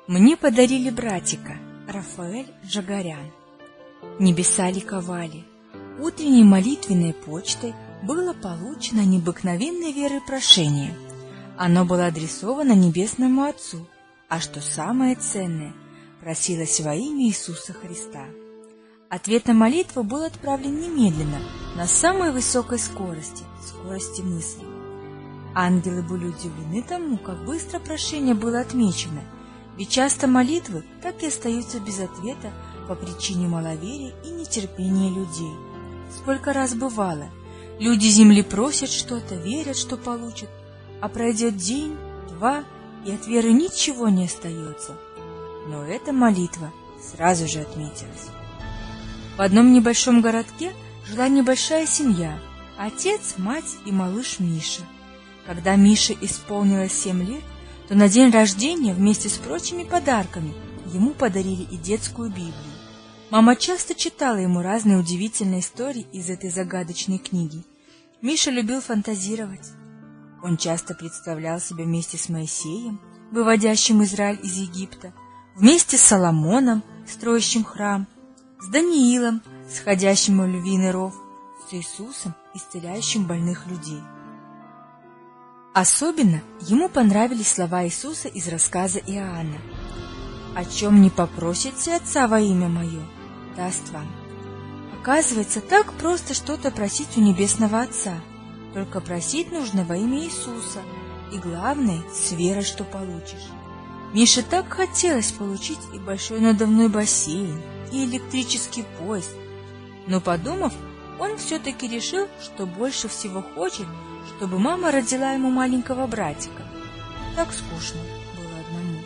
Мне подарили братика, Рафаэль Джагарян. Небеса ликовали. Утренней молитвенной почтой было получено необыкновенной веры прошение. Оно было адресовано Небесному Отцу, а что самое ценное, просилось во имя Иисуса Христа. Ответ на молитву был отправлен немедленно, на самой высокой скорости мысли. Ангелы были удивлены тому, как быстро прошение было отмечено, ведь часто молитвы так и остаются без ответа по причине маловерия и нетерпения людей. Сколько раз бывало, люди земли просят что-то, верят, что получат, а пройдет день, два, и от веры ничего не остается. Но эта молитва сразу же отметилась. В одном небольшом городке жила небольшая семья: отец, мать и малыш Миша. Когда Мише исполнилось 7 лет, то на день рождения вместе с прочими подарками ему подарили и детскую Библию. Мама часто читала ему разные удивительные истории из этой загадочной книги. Миша любил фантазировать. Он часто представлял себя вместе с Моисеем, выводящим Израиль из Египта, вместе с Соломоном, строящим храм, с Даниилом, сходящим в львиный ров, с Иисусом, исцеляющим больных людей. Особенно ему понравились слова Иисуса из рассказа Иоанна: «О чем не попросите Отца во имя Мое, даст вам». Оказывается, так просто что-то просить у Небесного Отца. Только просить нужно во имя Иисуса, и главное, с верой, что получишь. Мише так хотелось получить и большой надувной бассейн, и электрический поезд. Но, подумав, он все-таки решил, что больше всего хочет, чтобы мама родила ему маленького братика. Так скучно было одному.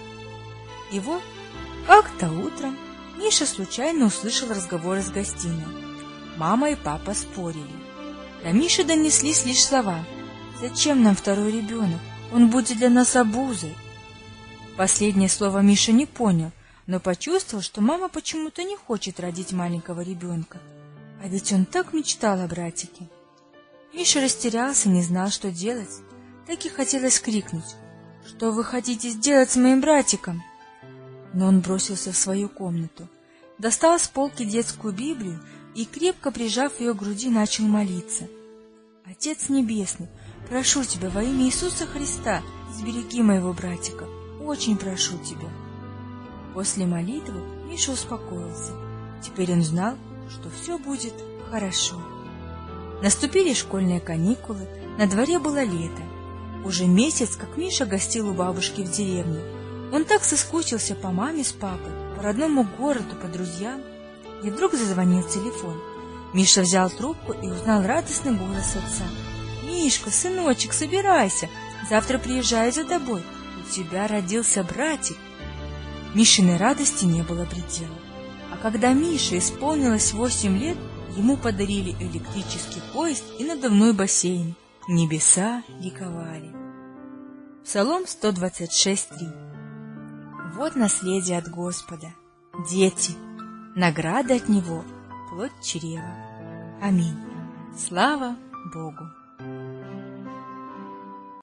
И вот, как-то утром Миша случайно услышал разговор из гостиной. Мама и папа спорили. До Миши донеслись лишь слова: «Зачем нам второй ребенок? Он будет для нас обузой». Последнее слово Миша не понял, но почувствовал, что мама почему-то не хочет родить маленького ребенка. А ведь он так мечтал о братике. Миша растерялся, не знал, что делать. Так и хотелось крикнуть: «Что вы хотите сделать с моим братиком?» Но он бросился в свою комнату, достал с полки детскую Библию и, крепко прижав ее к груди, начал молиться: «Отец Небесный, прошу Тебя во имя Иисуса Христа, сбереги моего братика, очень прошу Тебя». После молитвы Миша успокоился. Теперь он знал, что все будет хорошо. Наступили школьные каникулы, на дворе было лето. Уже месяц, как Миша гостил у бабушки в деревне. Он так соскучился по маме с папой, по родному городу, по друзьям. И вдруг зазвонил телефон. Миша взял трубку и узнал радостный голос отца: «Мишка, сыночек, собирайся, завтра приезжаю за тобой, у тебя родился братик». Мишиной радости не было предела. А когда Мише исполнилось 8 лет, ему подарили электрический поезд и надувной бассейн. Небеса ликовали. Псалом 126:3. Вот наследие от Господа, дети, награда от Него, плоть чрева. Аминь. Слава Богу!